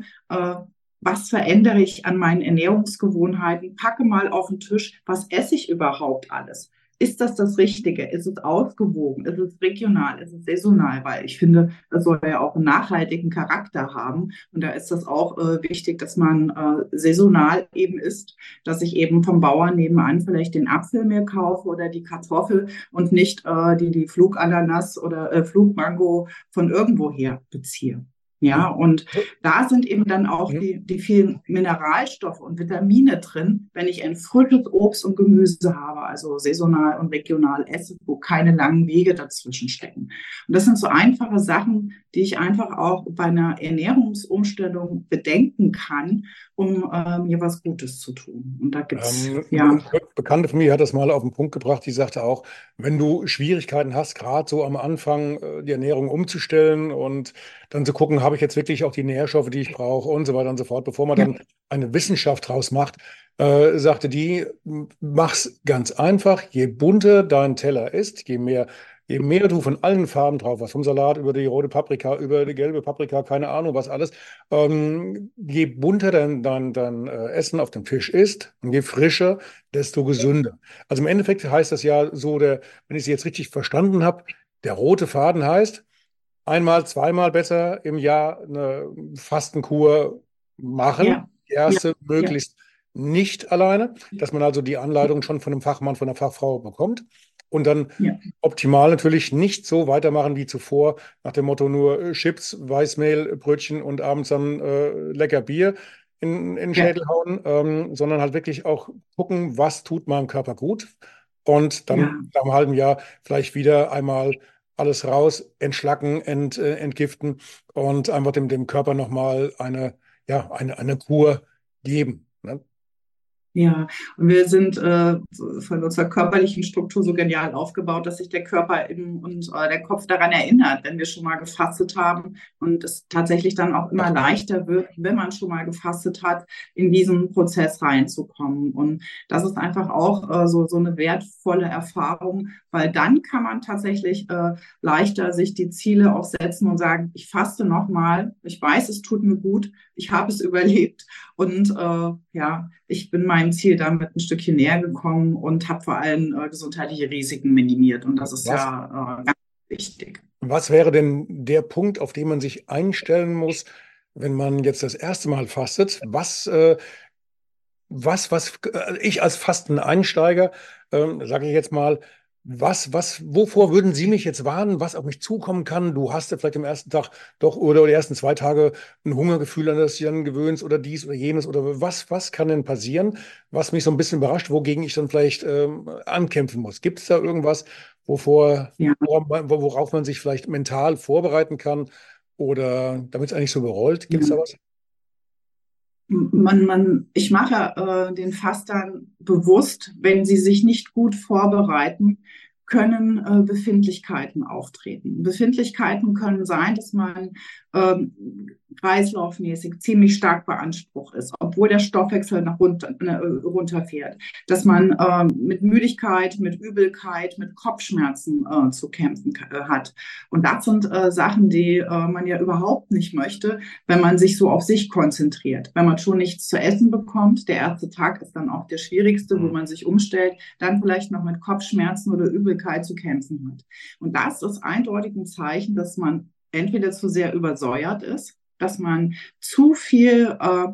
was verändere ich an meinen Ernährungsgewohnheiten? Packe mal auf den Tisch, was esse ich überhaupt alles? Ist das Richtige? Ist es ausgewogen? Ist es regional? Ist es saisonal? Weil ich finde, das soll ja auch einen nachhaltigen Charakter haben. Und da ist das auch wichtig, dass man saisonal eben isst, dass ich eben vom Bauern nebenan vielleicht den Apfel mir kaufe oder die Kartoffel und nicht die Flugananas oder Flugmango von irgendwoher beziehe. Ja, und da sind eben dann auch die vielen Mineralstoffe und Vitamine drin, wenn ich ein frisches Obst und Gemüse habe, also saisonal und regional esse, wo keine langen Wege dazwischen stecken. Und das sind so einfache Sachen, die ich einfach auch bei einer Ernährungsumstellung bedenken kann, um mir was Gutes zu tun. Und da gibt's eine Bekannte von mir hat das mal auf den Punkt gebracht, die sagte auch, wenn du Schwierigkeiten hast, gerade so am Anfang die Ernährung umzustellen und dann zu gucken, habe ich jetzt wirklich auch die Nährstoffe, die ich brauche und so weiter und so fort, bevor man dann eine Wissenschaft draus macht, sagte die, mach's ganz einfach, je bunter dein Teller ist, je mehr du von allen Farben drauf hast, vom Salat über die rote Paprika, über die gelbe Paprika, keine Ahnung was alles, je bunter dein Essen auf dem Tisch ist und je frischer, desto gesünder. Also im Endeffekt heißt das ja so, wenn ich Sie jetzt richtig verstanden habe, der rote Faden heißt, 1-mal, 2-mal besser im Jahr eine Fastenkur machen. Ja. Die erste möglichst nicht alleine, dass man also die Anleitung schon von einem Fachmann, von einer Fachfrau bekommt. Und dann optimal natürlich nicht so weitermachen wie zuvor, nach dem Motto nur Chips, Weißmehl, Brötchen und abends dann lecker Bier in den Schädel hauen, sondern halt wirklich auch gucken, was tut meinem Körper gut. Und dann nach einem halben Jahr vielleicht wieder einmal alles raus, entschlacken, entgiften und einfach dem Körper nochmal eine Kur geben. Ne? Ja, und wir sind von unserer körperlichen Struktur so genial aufgebaut, dass sich der Körper und der Kopf daran erinnert, wenn wir schon mal gefastet haben und es tatsächlich dann auch immer leichter wird, wenn man schon mal gefastet hat, in diesen Prozess reinzukommen. Und das ist einfach auch so eine wertvolle Erfahrung, weil dann kann man tatsächlich leichter sich die Ziele auch setzen und sagen, ich faste nochmal, ich weiß, es tut mir gut, ich habe es überlebt und ich bin meinem Ziel damit ein Stückchen näher gekommen und habe vor allem gesundheitliche Risiken minimiert. Und das ist Was, ganz wichtig. was wäre denn der Punkt, auf den man sich einstellen muss, wenn man jetzt das erste Mal fastet? Ich als Fasteneinsteiger, sage ich jetzt mal, wovor würden Sie mich jetzt warnen, was auf mich zukommen kann? Du hast ja vielleicht am ersten Tag doch oder die ersten 2 Tage ein Hungergefühl, an das du dich dann gewöhnst oder dies oder jenes oder was kann denn passieren, was mich so ein bisschen überrascht, wogegen ich dann vielleicht ankämpfen muss? Gibt es da irgendwas, Ja. worauf man sich vielleicht mental vorbereiten kann oder damit es eigentlich so überrollt? Gibt es da was? Ich mache den Fastern bewusst, wenn sie sich nicht gut vorbereiten, können Befindlichkeiten auftreten. Befindlichkeiten können sein, dass man kreislaufmäßig ziemlich stark beansprucht ist, obwohl der Stoffwechsel runterfährt. Dass man mit Müdigkeit, mit Übelkeit, mit Kopfschmerzen zu kämpfen hat. Und das sind Sachen, die man ja überhaupt nicht möchte, wenn man sich so auf sich konzentriert. Wenn man schon nichts zu essen bekommt, der erste Tag ist dann auch der schwierigste, wo man sich umstellt, dann vielleicht noch mit Kopfschmerzen oder Übelkeit zu kämpfen hat. Und das ist eindeutig ein Zeichen, dass man entweder zu sehr übersäuert ist, dass man zu viel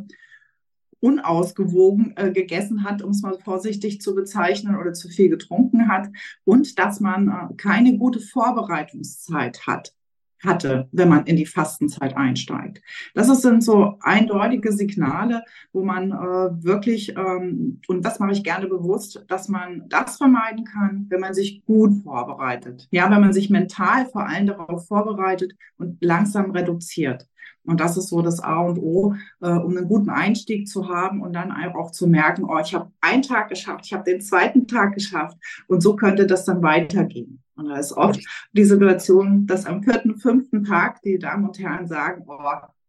unausgewogen gegessen hat, um es mal vorsichtig zu bezeichnen, oder zu viel getrunken hat und dass man keine gute Vorbereitungszeit hatte, wenn man in die Fastenzeit einsteigt. Sind so eindeutige Signale, wo man wirklich, und das mache ich gerne bewusst, dass man das vermeiden kann, wenn man sich gut vorbereitet. Ja, wenn man sich mental vor allem darauf vorbereitet und langsam reduziert. Und das ist so das A und O, um einen guten Einstieg zu haben und dann auch zu merken, oh, ich habe einen Tag geschafft, ich habe den zweiten Tag geschafft und so könnte das dann weitergehen. Und da ist oft die Situation, dass am 4., 5. Tag die Damen und Herren sagen, oh,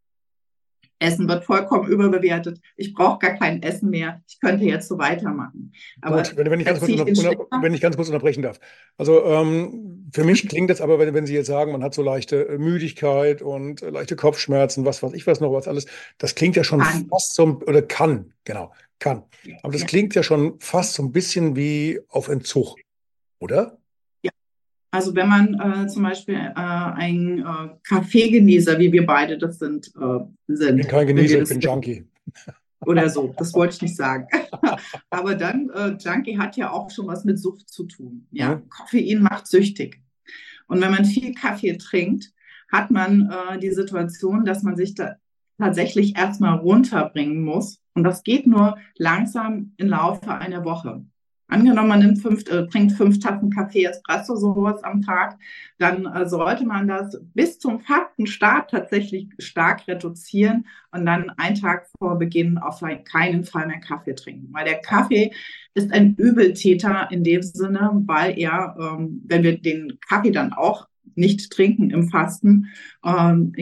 Essen wird vollkommen überbewertet, ich brauche gar kein Essen mehr, ich könnte jetzt so weitermachen. Aber gut, wenn ich ganz kurz unterbrechen darf. Also für mich klingt das aber, wenn Sie jetzt sagen, man hat so leichte Müdigkeit und leichte Kopfschmerzen, was weiß ich was noch, was alles, das klingt ja schon fast so, oder kann, genau, kann. Aber das klingt ja schon fast so ein bisschen wie auf Entzug, oder? Also wenn man zum Beispiel ein Kaffeegenießer, wie wir beide das sind. Ich bin kein Genießer, ich bin Junkie. Oder so, das wollte ich nicht sagen. Aber dann, Junkie hat ja auch schon was mit Sucht zu tun. Ja, Koffein macht süchtig. Und wenn man viel Kaffee trinkt, hat man die Situation, dass man sich da tatsächlich erstmal runterbringen muss. Und das geht nur langsam im Laufe einer Woche. Angenommen, man trinkt 5 Tassen Kaffee Espresso, sowas am Tag, dann sollte man das bis zum Fastenstart tatsächlich stark reduzieren und dann einen Tag vor Beginn auf keinen Fall mehr Kaffee trinken. Weil der Kaffee ist ein Übeltäter in dem Sinne, weil er, wenn wir den Kaffee dann auch nicht trinken im Fasten, den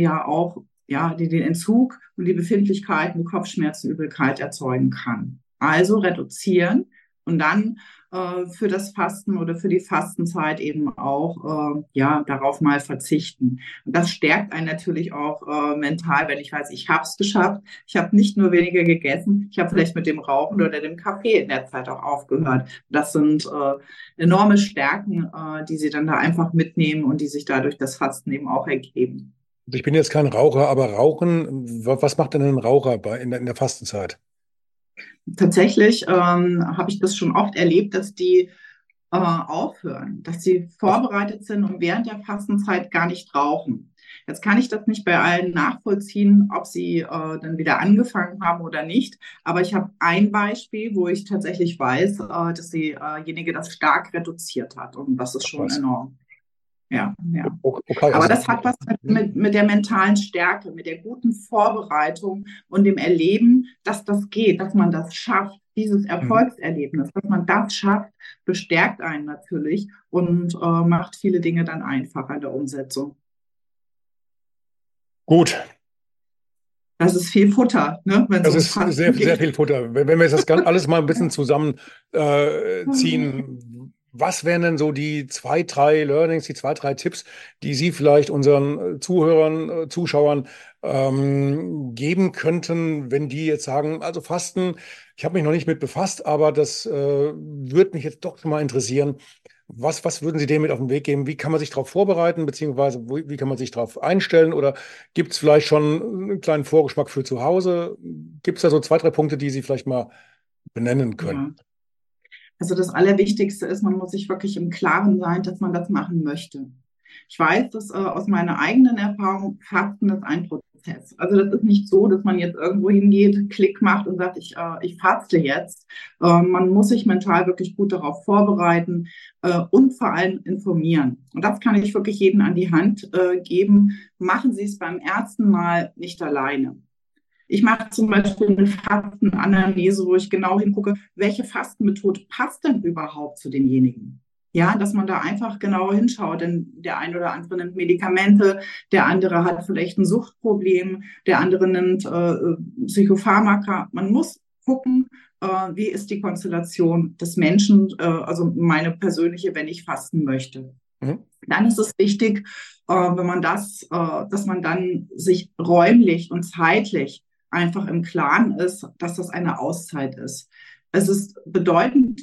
Entzug und die Befindlichkeiten, die Kopfschmerzen, Übelkeit erzeugen kann. Also reduzieren. Und dann für das Fasten oder für die Fastenzeit eben auch darauf mal verzichten. Und das stärkt einen natürlich auch mental, wenn ich weiß, ich habe es geschafft. Ich habe nicht nur weniger gegessen, ich habe vielleicht mit dem Rauchen oder dem Kaffee in der Zeit auch aufgehört. Das sind enorme Stärken, die Sie dann da einfach mitnehmen und die sich dadurch das Fasten eben auch ergeben. Ich bin jetzt kein Raucher, aber Rauchen, was macht denn ein Raucher in der Fastenzeit? Tatsächlich habe ich das schon oft erlebt, dass die aufhören, dass sie vorbereitet sind und während der Fastenzeit gar nicht rauchen. Jetzt kann ich das nicht bei allen nachvollziehen, ob sie dann wieder angefangen haben oder nicht. Aber ich habe ein Beispiel, wo ich tatsächlich weiß, dass diejenige das stark reduziert hat. Und das ist schon enorm. Ja, ja. Okay, Aber also, das hat was mit der mentalen Stärke, mit der guten Vorbereitung und dem Erleben, dass das geht, dass man das schafft, dieses Erfolgserlebnis, dass man das schafft, bestärkt einen natürlich und macht viele Dinge dann einfacher in der Umsetzung. gut. Das ist viel Futter, ne, wenn es Das ums ist sehr, Fasten sehr geht. viel Futter. Wenn wir jetzt das alles mal ein bisschen zusammen ziehen, was wären denn so die 2, 3 Learnings, die 2, 3 Tipps, die Sie vielleicht unseren Zuhörern, Zuschauern geben könnten, wenn die jetzt sagen, also Fasten, ich habe mich noch nicht mit befasst, aber das würde mich jetzt doch schon mal interessieren. Was würden Sie dem mit auf den Weg geben? Wie kann man sich darauf vorbereiten, beziehungsweise wie kann man sich darauf einstellen? Oder gibt es vielleicht schon einen kleinen Vorgeschmack für zu Hause? Gibt es da so 2, 3 Punkte, die Sie vielleicht mal benennen können? Ja. Also das Allerwichtigste ist, man muss sich wirklich im Klaren sein, dass man das machen möchte. Ich weiß das aus meiner eigenen Erfahrung, Fasten ist ein Prozess. Also das ist nicht so, dass man jetzt irgendwo hingeht, Klick macht und sagt, ich faste jetzt. Man muss sich mental wirklich gut darauf vorbereiten und vor allem informieren. Und das kann ich wirklich jedem an die Hand geben. Machen Sie es beim ersten Mal nicht alleine. Ich mache zum Beispiel eine Fastenanalyse, wo ich genau hingucke, welche Fastenmethode passt denn überhaupt zu demjenigen. Ja, dass man da einfach genau hinschaut, denn der eine oder andere nimmt Medikamente, der andere hat vielleicht ein Suchtproblem, der andere nimmt Psychopharmaka. Man muss gucken, wie ist die Konstellation des Menschen, also meine persönliche, wenn ich fasten möchte. Mhm. Dann ist es wichtig, wenn man dass man dann sich räumlich und zeitlich einfach im Klaren ist, dass das eine Auszeit ist. Es ist bedeutend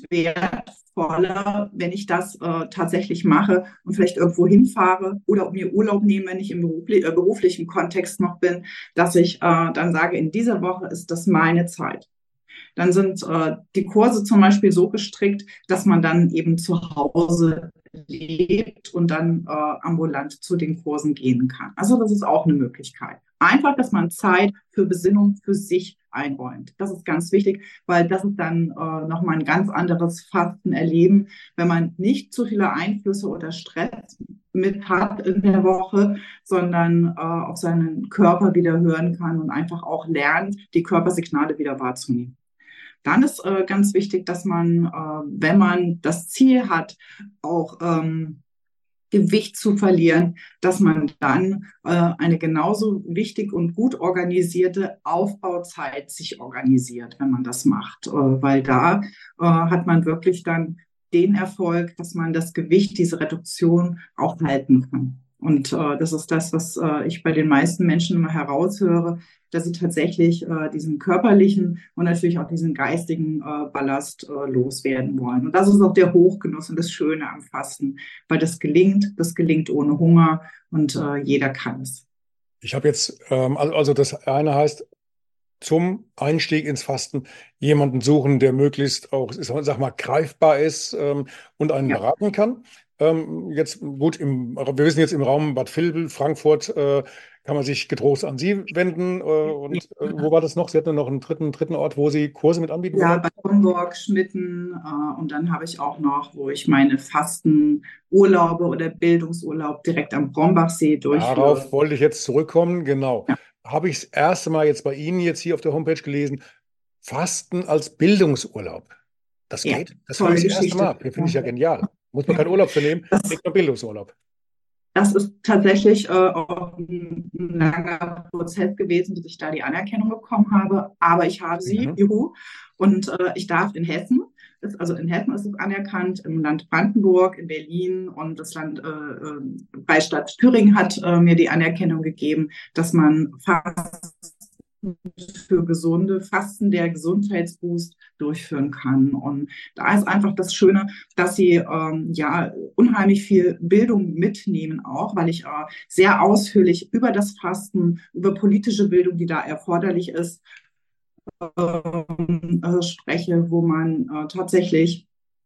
wertvoller, wenn ich das tatsächlich mache und vielleicht irgendwo hinfahre oder mir Urlaub nehme, wenn ich im beruflichen Kontext noch bin, dass ich dann sage, in dieser Woche ist das meine Zeit. Dann sind die Kurse zum Beispiel so gestrickt, dass man dann eben zu Hause lebt und dann ambulant zu den Kursen gehen kann. Also das ist auch eine Möglichkeit. Einfach, dass man Zeit für Besinnung für sich einräumt. Das ist ganz wichtig, weil das ist dann nochmal ein ganz anderes Fasten erleben, wenn man nicht zu viele Einflüsse oder Stress mit hat in der Woche, sondern auf seinen Körper wieder hören kann und einfach auch lernt, die Körpersignale wieder wahrzunehmen. Dann ist ganz wichtig, dass man, wenn man das Ziel hat, auch Gewicht zu verlieren, dass man dann eine genauso wichtig und gut organisierte Aufbauzeit sich organisiert, wenn man das macht. Weil da hat man wirklich dann den Erfolg, dass man das Gewicht, diese Reduktion auch halten kann. Und das ist das, was ich bei den meisten Menschen immer heraushöre, dass sie tatsächlich diesen körperlichen und natürlich auch diesen geistigen Ballast loswerden wollen. Und das ist auch der Hochgenuss und das Schöne am Fasten, weil das gelingt ohne Hunger und jeder kann es. Ich habe jetzt, also das eine heißt, zum Einstieg ins Fasten jemanden suchen, der möglichst auch, sag mal, greifbar ist und einen beraten kann. Jetzt gut, wir wissen jetzt im Raum Bad Vilbel, Frankfurt, kann man sich getrost an Sie wenden. Wo war das noch? Sie hatten noch einen dritten Ort, wo Sie Kurse mit anbieten Ja, wollen? bei Homburg, Schmitten und dann habe ich auch noch, wo ich meine Fastenurlaube oder Bildungsurlaub direkt am Brombachsee durchführe. Darauf wollte ich jetzt zurückkommen, genau. Ja. Habe ich das erste Mal jetzt bei Ihnen jetzt hier auf der Homepage gelesen, Fasten als Bildungsurlaub. Das Ja, geht? Das tolle höre ich das erste Geschichte. Mal. Finde ich ja genial. Muss man keinen Urlaub für nehmen, kriegt man Bildungsurlaub. Das ist tatsächlich auch ein langer Prozess gewesen, bis ich da die Anerkennung bekommen habe. Aber ich habe sie, juhu. Und ich darf in Hessen, also in Hessen ist es anerkannt, im Land Brandenburg, in Berlin und das Land Freistaat Thüringen hat mir die Anerkennung gegeben, dass man für gesunde Fasten der Gesundheitsboost durchführen kann. Und da ist einfach das Schöne, dass sie unheimlich viel Bildung mitnehmen auch, weil ich sehr ausführlich über das Fasten, über politische Bildung, die da erforderlich ist, spreche, wo man tatsächlich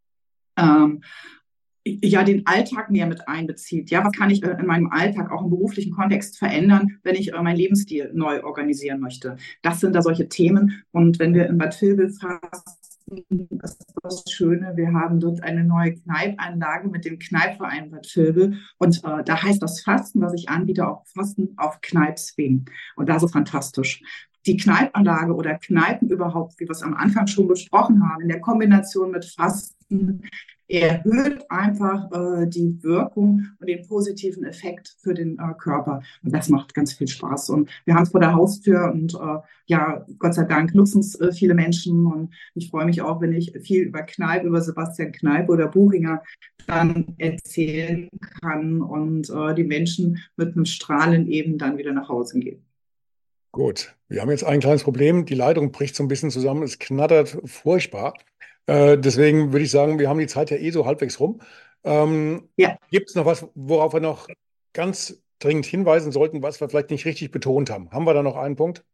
den Alltag mehr mit einbezieht. Ja, was kann ich in meinem Alltag auch im beruflichen Kontext verändern, wenn ich meinen Lebensstil neu organisieren möchte? Das sind da solche Themen. Und wenn wir in Bad Vilbel fasten, Fasten ist das Schöne, wir haben dort eine neue Kneipanlage mit dem Kneipverein Bad Vilbel und da heißt das Fasten, was ich anbiete, auch Fasten auf Kneipswegen. Und das ist fantastisch. Die Kneipanlage oder Kneipen überhaupt, wie wir es am Anfang schon besprochen haben, in der Kombination mit Fasten erhöht einfach die Wirkung und den positiven Effekt für den Körper. Und das macht ganz viel Spaß. Und wir haben es vor der Haustür und ja, Gott sei Dank nutzen es viele Menschen. Und ich freue mich auch, wenn ich viel über Kneipp, über Sebastian Kneipp oder Buchinger dann erzählen kann und die Menschen mit einem Strahlen eben dann wieder nach Hause gehen. Gut, wir haben jetzt ein kleines Problem. Die Leitung bricht so ein bisschen zusammen. Es knattert furchtbar. Deswegen würde ich sagen, wir haben die Zeit ja eh so halbwegs rum. Ja. Gibt es noch was, worauf wir noch ganz dringend hinweisen sollten, was wir vielleicht nicht richtig betont haben? Haben wir da noch einen Punkt?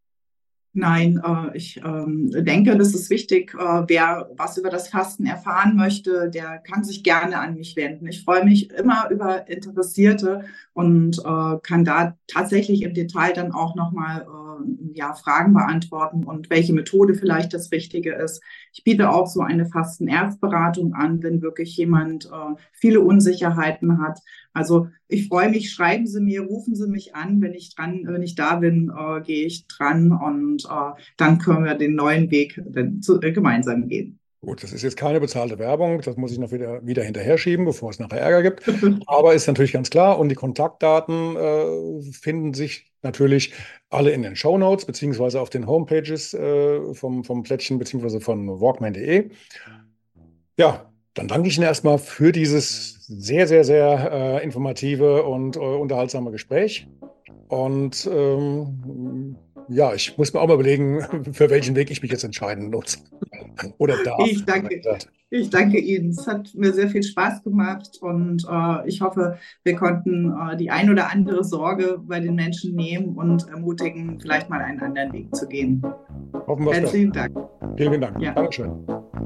Nein, ich denke, das ist wichtig. Wer was über das Fasten erfahren möchte, der kann sich gerne an mich wenden. Ich freue mich immer über Interessierte und kann da tatsächlich im Detail dann auch nochmal Fragen beantworten und welche Methode vielleicht das Richtige ist. Ich biete auch so eine Fasten-Erstberatung an, wenn wirklich jemand viele Unsicherheiten hat. Also ich freue mich, schreiben Sie mir, rufen Sie mich an, wenn ich da bin, gehe ich dran und dann können wir den neuen Weg gemeinsam gehen. Gut, das ist jetzt keine bezahlte Werbung, das muss ich noch wieder hinterher schieben, bevor es nachher Ärger gibt. Aber ist natürlich ganz klar und die Kontaktdaten finden sich natürlich alle in den Shownotes beziehungsweise auf den Homepages vom Plättchen beziehungsweise von walkman.de. Ja, dann danke ich Ihnen erstmal für dieses sehr, sehr, sehr informative und unterhaltsame Gespräch. Und ja, ich muss mir auch mal überlegen, für welchen Weg ich mich jetzt entscheiden muss. Oder darf. Ich danke Ihnen. Es hat mir sehr viel Spaß gemacht und ich hoffe, wir konnten die ein oder andere Sorge bei den Menschen nehmen und ermutigen, vielleicht mal einen anderen Weg zu gehen. Hoffen wir es. Herzlichen Dank. Vielen Dank. Ja. Dankeschön.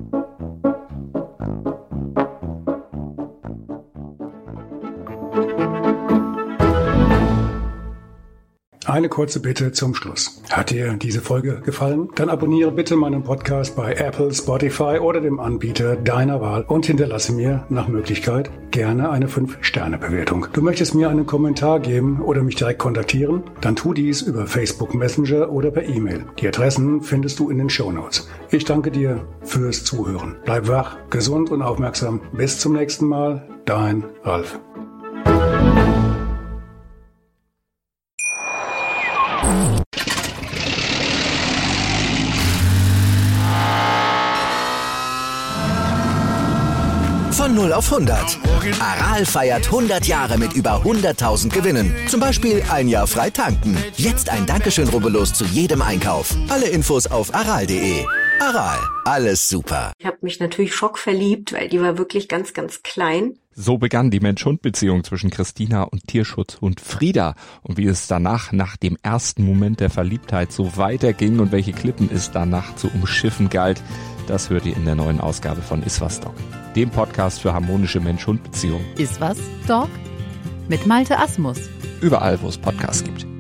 Eine kurze Bitte zum Schluss. Hat dir diese Folge gefallen? Dann abonniere bitte meinen Podcast bei Apple, Spotify oder dem Anbieter deiner Wahl und hinterlasse mir nach Möglichkeit gerne eine 5-Sterne-Bewertung. Du möchtest mir einen Kommentar geben oder mich direkt kontaktieren? Dann tu dies über Facebook Messenger oder per E-Mail. Die Adressen findest du in den Shownotes. Ich danke dir fürs Zuhören. Bleib wach, gesund und aufmerksam. Bis zum nächsten Mal. Dein Ralf. Von 0 auf 100. Aral feiert 100 Jahre mit über 100.000 Gewinnen. Zum Beispiel ein Jahr frei tanken. Jetzt ein Dankeschön, rubbellos zu jedem Einkauf. Alle Infos auf aral.de. Aral, alles super. Ich habe mich natürlich schockverliebt, weil die war wirklich ganz, ganz klein. So begann die Mensch-Hund-Beziehung zwischen Christina und Tierschutzhund Frieda. Und wie es danach, nach dem ersten Moment der Verliebtheit, so weiterging und welche Klippen es danach zu umschiffen galt, das hört ihr in der neuen Ausgabe von Iswas Dog, dem Podcast für harmonische Mensch-Hund-Beziehungen. Iswas Dog? Mit Malte Asmus. Überall, wo es Podcasts gibt.